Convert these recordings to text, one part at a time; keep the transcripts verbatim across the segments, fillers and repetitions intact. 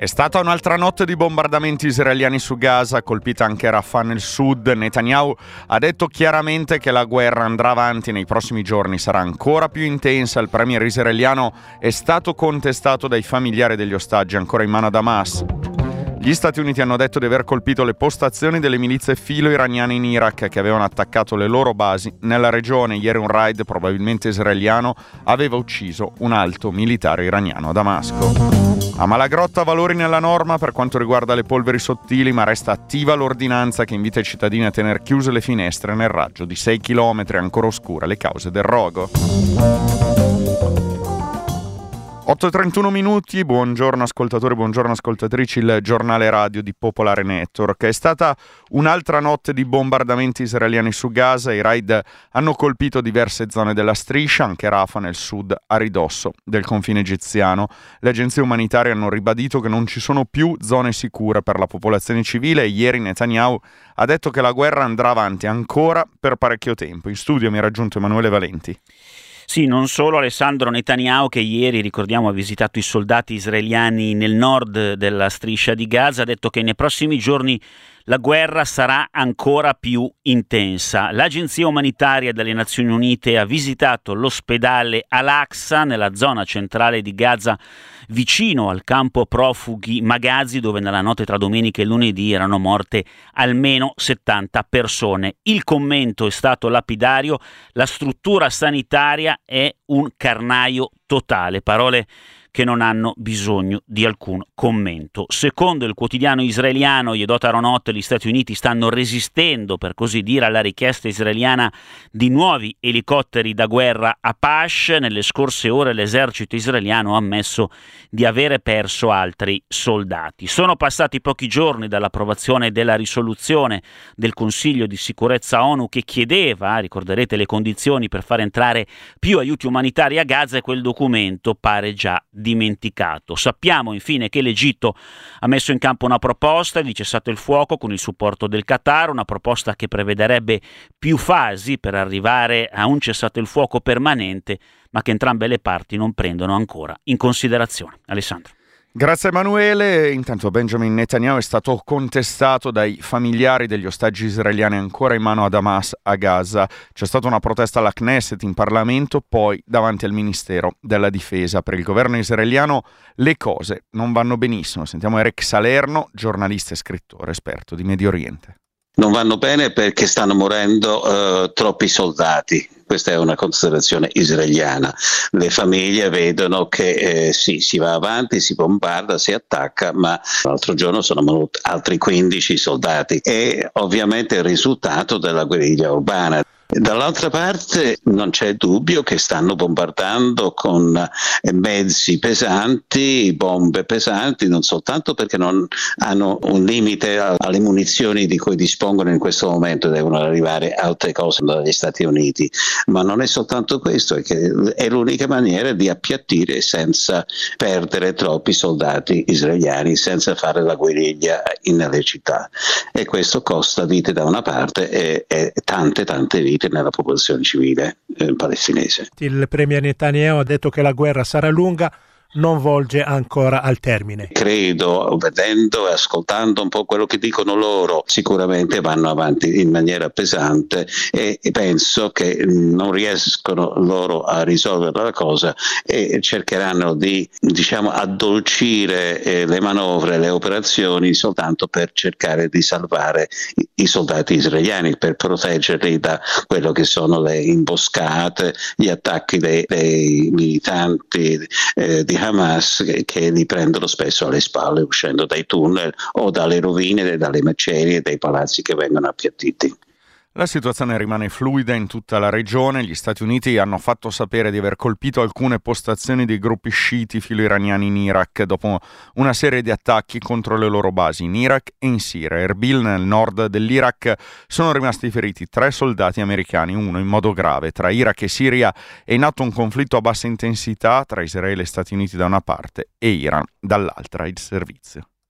È stata un'altra notte di bombardamenti israeliani su Gaza, colpita anche Rafah nel sud. Netanyahu ha detto chiaramente che la guerra andrà avanti nei prossimi giorni, sarà ancora più intensa. Il premier israeliano è stato contestato dai familiari degli ostaggi ancora in mano ad Hamas. Gli Stati Uniti hanno detto di aver colpito le postazioni delle milizie filo-iraniane in Iraq che avevano attaccato le loro basi nella regione. Ieri un raid, probabilmente israeliano, aveva ucciso un alto militare iraniano a Damasco. A Malagrotta valori nella norma per quanto riguarda le polveri sottili, ma resta attiva l'ordinanza che invita i cittadini a tenere chiuse le finestre nel raggio di sei chilometri, ancora oscure le cause del rogo. otto e trentuno minuti, buongiorno ascoltatori, buongiorno ascoltatrici, il giornale radio di Popolare Network. È stata un'altra notte di bombardamenti israeliani su Gaza, i raid hanno colpito diverse zone della striscia, anche Rafah nel sud, a ridosso del confine egiziano. Le agenzie umanitarie hanno ribadito che non ci sono più zone sicure per la popolazione civile e ieri Netanyahu ha detto che la guerra andrà avanti ancora per parecchio tempo. In studio mi ha raggiunto Emanuele Valenti. Sì, non solo Alessandro. Netanyahu, che ieri, ricordiamo, ha visitato i soldati israeliani nel nord della striscia di Gaza, ha detto che nei prossimi giorni la guerra sarà ancora più intensa. L'Agenzia Umanitaria delle Nazioni Unite ha visitato l'ospedale Al-Aqsa nella zona centrale di Gaza, vicino al campo profughi Maghazi, dove nella notte tra domenica e lunedì erano morte almeno settanta persone. Il commento è stato lapidario: la struttura sanitaria è un carnaio totale. Parole che non hanno bisogno di alcun commento. Secondo il quotidiano israeliano Yedot Aharonot, gli Stati Uniti stanno resistendo, per così dire, alla richiesta israeliana di nuovi elicotteri da guerra Apache. Nelle scorse ore l'esercito israeliano ha ammesso di avere perso altri soldati. Sono passati pochi giorni dall'approvazione della risoluzione del Consiglio di Sicurezza ONU che chiedeva, ricorderete, le condizioni per far entrare più aiuti umanitari a Gaza, e quel documento pare già dimenticato. Sappiamo infine che l'Egitto ha messo in campo una proposta di cessate il fuoco con il supporto del Qatar, una proposta che prevederebbe più fasi per arrivare a un cessate il fuoco permanente, ma che entrambe le parti non prendono ancora in considerazione. Alessandro. Grazie Emanuele. Intanto Benjamin Netanyahu è stato contestato dai familiari degli ostaggi israeliani ancora in mano ad Hamas a Gaza. C'è stata una protesta alla Knesset, in Parlamento, poi davanti al Ministero della Difesa. Per il governo israeliano le cose non vanno benissimo. Sentiamo Eric Salerno, giornalista e scrittore esperto di Medio Oriente. Non vanno bene perché stanno morendo eh, troppi soldati. Questa è una considerazione israeliana. Le famiglie vedono che eh, sì, si va avanti, si bombarda, si attacca, ma l'altro giorno sono morti altri quindici soldati. E ovviamente il risultato della guerriglia urbana. Dall'altra parte non c'è dubbio che stanno bombardando con mezzi pesanti, bombe pesanti, non soltanto perché non hanno un limite alle munizioni di cui dispongono in questo momento, devono arrivare altre cose dagli Stati Uniti, ma non è soltanto questo, è che è l'unica maniera di appiattire senza perdere troppi soldati israeliani, senza fare la guerriglia nelle città, e questo costa vite da una parte e, e tante tante vite nella popolazione civile eh, palestinese. Il premier Netanyahu ha detto che la guerra sarà lunga, non volge ancora al termine. Credo, vedendo e ascoltando un po' quello che dicono loro, sicuramente vanno avanti in maniera pesante e penso che non riescono loro a risolvere la cosa e cercheranno di, diciamo, addolcire eh, le manovre, le operazioni soltanto per cercare di salvare i, i soldati israeliani, per proteggerli da quello che sono le imboscate, gli attacchi dei, dei militanti eh, di Hamas che, che li prendono spesso alle spalle uscendo dai tunnel o dalle rovine, dalle macerie, dai palazzi che vengono appiattiti. La situazione rimane fluida in tutta la regione. Gli Stati Uniti hanno fatto sapere di aver colpito alcune postazioni dei gruppi sciiti filo-iraniani in Iraq dopo una serie di attacchi contro le loro basi in Iraq e in Siria. Erbil, nel nord dell'Iraq, sono rimasti feriti tre soldati americani, uno in modo grave. Tra Iraq e Siria è in atto un conflitto a bassa intensità tra Israele e Stati Uniti da una parte e Iran dall'altra. Il servizio.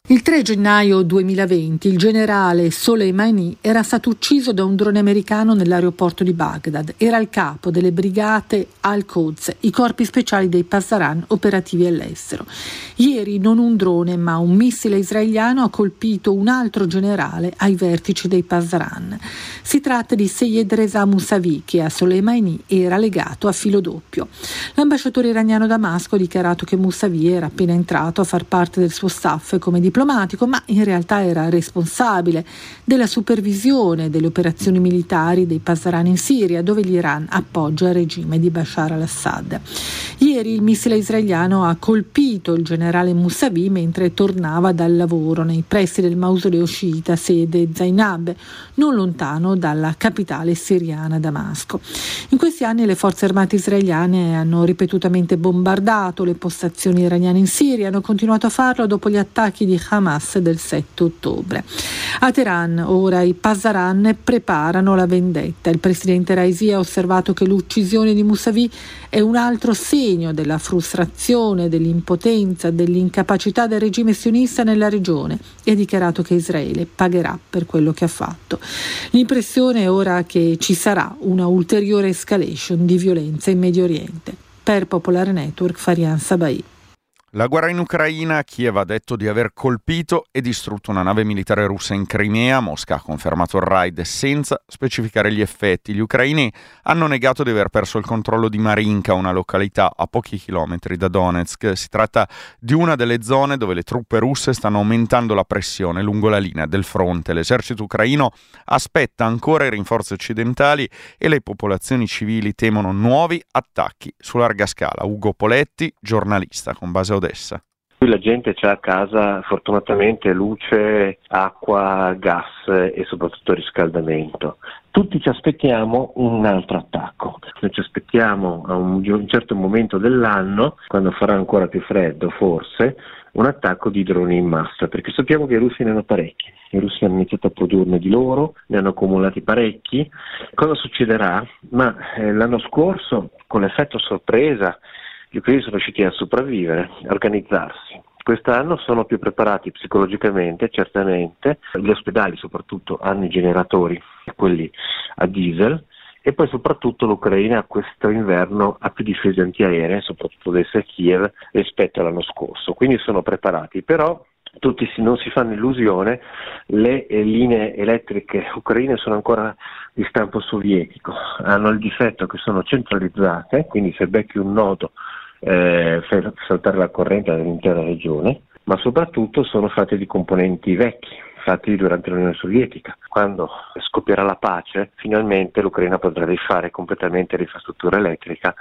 Il tre gennaio duemilaventi il generale Soleimani era stato ucciso da un drone americano nell'aeroporto di Baghdad. Era il capo delle brigate Al-Quds, i corpi speciali dei Pasdaran operativi all'estero. Ieri non un drone ma un missile israeliano ha colpito un altro generale ai vertici dei Pasdaran. Si tratta di Seyed Reza Mousavi, che a Soleimani era legato a filo doppio. L'ambasciatore iraniano a Damasco ha dichiarato che Mousavi era appena entrato a far parte del suo staff come diplomatico, ma in realtà era responsabile della supervisione delle operazioni militari dei Pasdaran in Siria, dove l'Iran appoggia il regime di Bashar al-Assad. Ieri il missile israeliano ha colpito il generale Mousavi mentre tornava dal lavoro nei pressi del mausoleo sciita sede Zainab, non lontano dalla capitale siriana Damasco. In questi anni le forze armate israeliane hanno ripetutamente bombardato le postazioni iraniane in Siria, hanno continuato a farlo dopo gli attacchi di Hamas del sette ottobre. A Teheran ora i Pasdaran preparano la vendetta. Il presidente Raisi ha osservato che l'uccisione di Mousavi è un altro segno della frustrazione, dell'impotenza, dell'incapacità del regime sionista nella regione e ha dichiarato che Israele pagherà per quello che ha fatto. L'impressione è ora che ci sarà una ulteriore escalation di violenza in Medio Oriente. Per Popolare Network, Farian Sabai. La guerra in Ucraina, Kiev ha detto di aver colpito e distrutto una nave militare russa in Crimea. Mosca ha confermato il raid senza specificare gli effetti. Gli ucraini hanno negato di aver perso il controllo di Marinka, una località a pochi chilometri da Donetsk. Si tratta di una delle zone dove le truppe russe stanno aumentando la pressione lungo la linea del fronte. L'esercito ucraino aspetta ancora i rinforzi occidentali e le popolazioni civili temono nuovi attacchi su larga scala. Ugo Poletti, giornalista con base a Odessa. Qui la gente c'ha a casa fortunatamente luce, acqua, gas e soprattutto riscaldamento. Tutti ci aspettiamo un altro attacco. Noi ci aspettiamo a un, un certo momento dell'anno, quando farà ancora più freddo forse, un attacco di droni in massa, perché sappiamo che i russi ne hanno parecchi. I russi hanno iniziato a produrne di loro, ne hanno accumulati parecchi. Cosa succederà? Ma eh, l'anno scorso, con l'effetto sorpresa, gli ucraini sono riusciti a sopravvivere, a organizzarsi. Quest'anno sono più preparati psicologicamente, certamente. Gli ospedali soprattutto hanno i generatori, quelli a diesel, e poi soprattutto l'Ucraina questo inverno ha più difese antiaeree, soprattutto adesso a Kiev, rispetto all'anno scorso. Quindi sono preparati, però tutti si, non si fanno illusione, le eh, linee elettriche ucraine sono ancora di stampo sovietico, hanno il difetto che sono centralizzate, quindi se becchi un nodo eh, fai saltare la corrente all'intera regione, ma soprattutto sono fatte di componenti vecchi, fatti durante l'Unione Sovietica. Quando scoppierà la pace, finalmente l'Ucraina potrà rifare completamente l'infrastruttura elettrica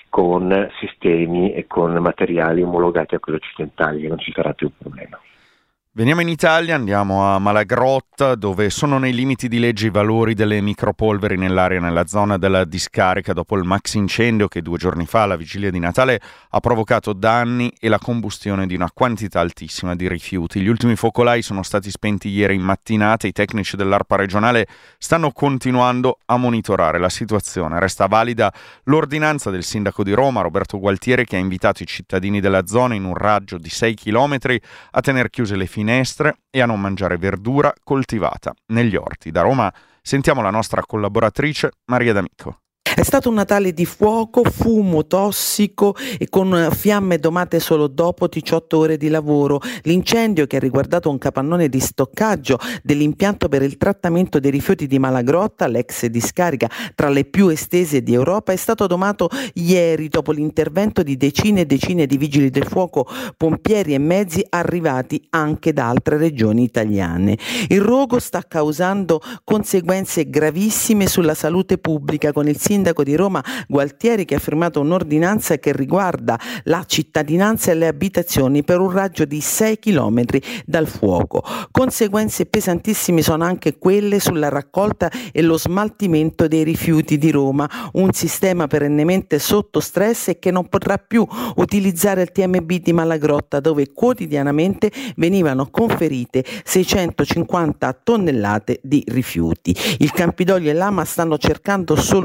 con sistemi e con materiali omologati a quelli occidentali, e non ci sarà più un problema. Veniamo in Italia, andiamo a Malagrotta, dove sono nei limiti di legge i valori delle micropolveri nell'aria nella zona della discarica dopo il maxi incendio che due giorni fa, alla vigilia di Natale, ha provocato danni e la combustione di una quantità altissima di rifiuti. Gli ultimi focolai sono stati spenti ieri in mattinata. I tecnici dell'ARPA regionale stanno continuando a monitorare la situazione. Resta valida l'ordinanza del sindaco di Roma, Roberto Gualtieri, che ha invitato i cittadini della zona in un raggio di sei chilometri a tener chiuse le finestre finestre e a non mangiare verdura coltivata negli orti. Da Roma sentiamo la nostra collaboratrice Maria D'Amico. È stato un Natale di fuoco, fumo tossico e con fiamme domate solo dopo diciotto ore di lavoro. L'incendio, che ha riguardato un capannone di stoccaggio dell'impianto per il trattamento dei rifiuti di Malagrotta, l'ex discarica tra le più estese di Europa, è stato domato ieri dopo l'intervento di decine e decine di vigili del fuoco, pompieri e mezzi arrivati anche da altre regioni italiane. Il rogo sta causando conseguenze gravissime sulla salute pubblica, con il sindaco di Roma Gualtieri che ha firmato un'ordinanza che riguarda la cittadinanza e le abitazioni per un raggio di sei chilometri dal fuoco. Conseguenze pesantissime sono anche quelle sulla raccolta e lo smaltimento dei rifiuti di Roma, un sistema perennemente sotto stress e che non potrà più utilizzare il T M B di Malagrotta, dove quotidianamente venivano conferite seicentocinquanta tonnellate di rifiuti. Il Campidoglio e l'Ama stanno cercando soluzioni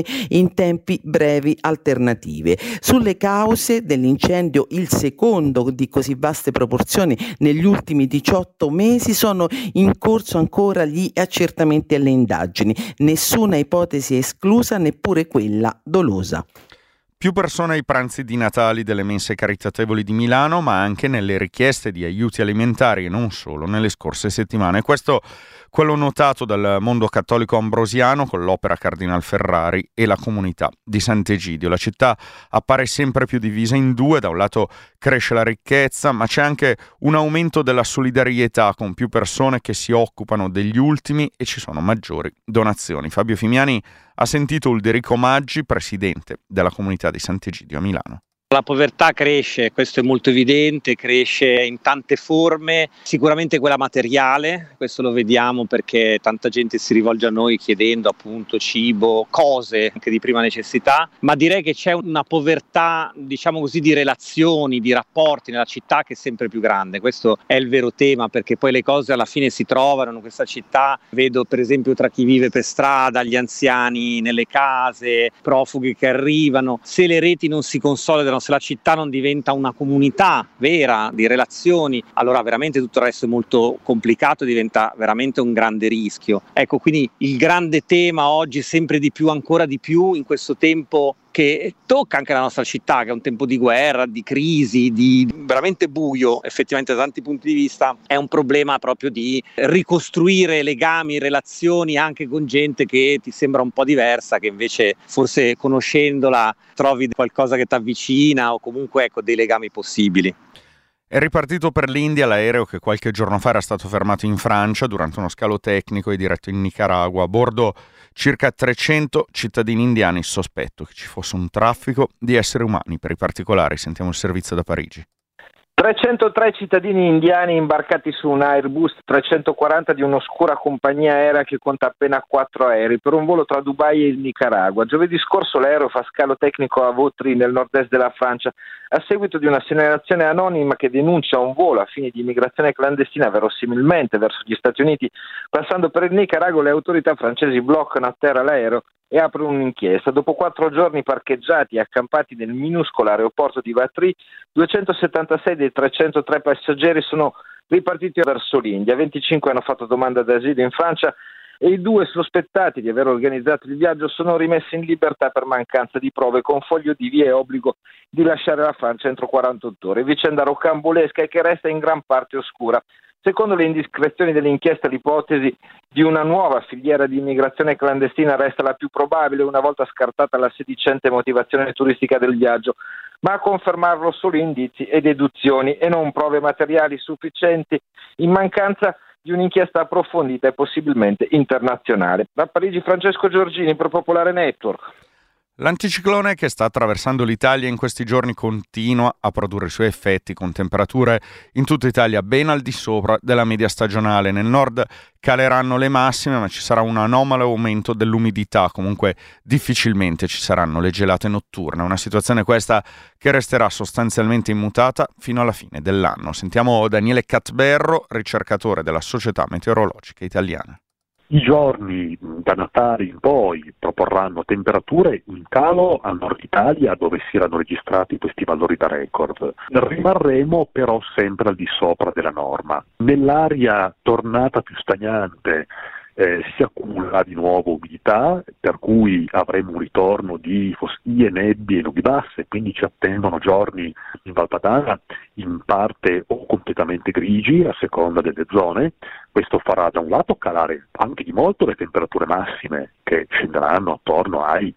soluzioni in tempi brevi alternative. Sulle cause dell'incendio, il secondo di così vaste proporzioni negli ultimi diciotto mesi, sono in corso ancora gli accertamenti e le indagini. Nessuna ipotesi è esclusa, neppure quella dolosa. Più persone ai pranzi di Natali delle mense caritatevoli di Milano, ma anche nelle richieste di aiuti alimentari e non solo nelle scorse settimane. Questo quello notato dal mondo cattolico ambrosiano con l'Opera Cardinal Ferrari e la comunità di Sant'Egidio. La città appare sempre più divisa in due: da un lato cresce la ricchezza, ma c'è anche un aumento della solidarietà con più persone che si occupano degli ultimi e ci sono maggiori donazioni. Fabio Fimiani ha sentito Ulderico Maggi, presidente della comunità di Sant'Egidio a Milano. La povertà cresce, questo è molto evidente, cresce in tante forme, sicuramente quella materiale, questo lo vediamo perché tanta gente si rivolge a noi chiedendo appunto cibo, cose anche di prima necessità, ma direi che c'è una povertà, diciamo così, di relazioni, di rapporti nella città che è sempre più grande. Questo è il vero tema, perché poi le cose alla fine si trovano in questa città. Vedo per esempio tra chi vive per strada, gli anziani nelle case, profughi che arrivano. Se le reti non si consolidano, se la città non diventa una comunità vera di relazioni, allora veramente tutto il resto è molto complicato, diventa veramente un grande rischio. Ecco, quindi il grande tema oggi, sempre di più, ancora di più in questo tempo che tocca anche la nostra città, che è un tempo di guerra, di crisi, di veramente buio, effettivamente da tanti punti di vista, è un problema proprio di ricostruire legami, relazioni anche con gente che ti sembra un po' diversa, che invece forse conoscendola trovi qualcosa che ti avvicina o comunque ecco dei legami possibili. È ripartito per l'India l'aereo che qualche giorno fa era stato fermato in Francia durante uno scalo tecnico e diretto in Nicaragua. A bordo circa trecento cittadini indiani. Sospetto che ci fosse un traffico di esseri umani. Per i particolari sentiamo il servizio da Parigi. trecentotré cittadini indiani imbarcati su un Airbus trecentoquaranta di un'oscura compagnia aerea che conta appena quattro aerei per un volo tra Dubai e il Nicaragua. Giovedì scorso l'aereo fa scalo tecnico a Vautry nel nord-est della Francia a seguito di una segnalazione anonima che denuncia un volo a fini di immigrazione clandestina verosimilmente verso gli Stati Uniti. Passando per il Nicaragua, le autorità francesi bloccano a terra l'aereo e aprono un'inchiesta. Dopo quattro giorni parcheggiati e accampati nel minuscolo aeroporto di Vautry, duecentosettantasei dei trecentotré passeggeri sono ripartiti verso l'India. venticinque hanno fatto domanda d'asilo in Francia e i due sospettati di aver organizzato il viaggio sono rimessi in libertà per mancanza di prove, con foglio di via e obbligo di lasciare la Francia entro quarantotto ore. Vicenda rocambolesca e che resta in gran parte oscura. Secondo le indiscrezioni dell'inchiesta, l'ipotesi di una nuova filiera di immigrazione clandestina resta la più probabile una volta scartata la sedicente motivazione turistica del viaggio, ma a confermarlo solo indizi e deduzioni e non prove materiali sufficienti, in mancanza di un'inchiesta approfondita e possibilmente internazionale. Da Parigi, Francesco Giorgini per Popolare Network. L'anticiclone che sta attraversando l'Italia in questi giorni continua a produrre i suoi effetti con temperature in tutta Italia ben al di sopra della media stagionale. Nel nord caleranno le massime, ma ci sarà un anomalo aumento dell'umidità. Comunque difficilmente ci saranno le gelate notturne. Una situazione questa che resterà sostanzialmente immutata fino alla fine dell'anno. Sentiamo Daniele Catberro, ricercatore della Società Meteorologica Italiana. I giorni da Natale in poi proporranno temperature in calo al nord Italia, dove si erano registrati questi valori da record. Rimarremo però sempre al di sopra della norma. Nell'aria tornata più stagnante eh, si accumula di nuovo umidità, per cui avremo un ritorno di foschie, nebbie e nubi basse, quindi ci attendono giorni in Val Padana in parte o completamente grigi a seconda delle zone. Questo farà da un lato calare anche di molto le temperature massime, che scenderanno attorno ai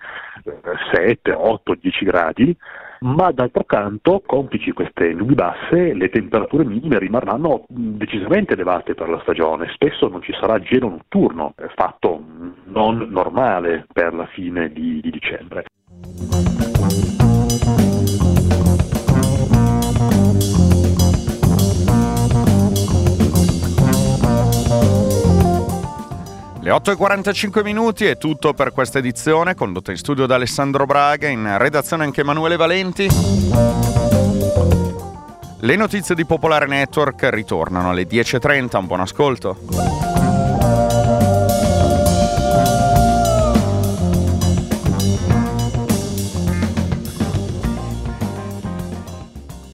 sette, otto, dieci gradi, ma d'altro canto, complici queste nubi basse, le temperature minime rimarranno decisamente elevate per la stagione. Spesso non ci sarà gelo notturno, fatto non normale per la fine di, di dicembre. Le otto e quarantacinque minuti è tutto per questa edizione, condotta in studio da Alessandro Braga, in redazione anche Emanuele Valenti. Le notizie di Popolare Network ritornano alle dieci e trenta, un buon ascolto.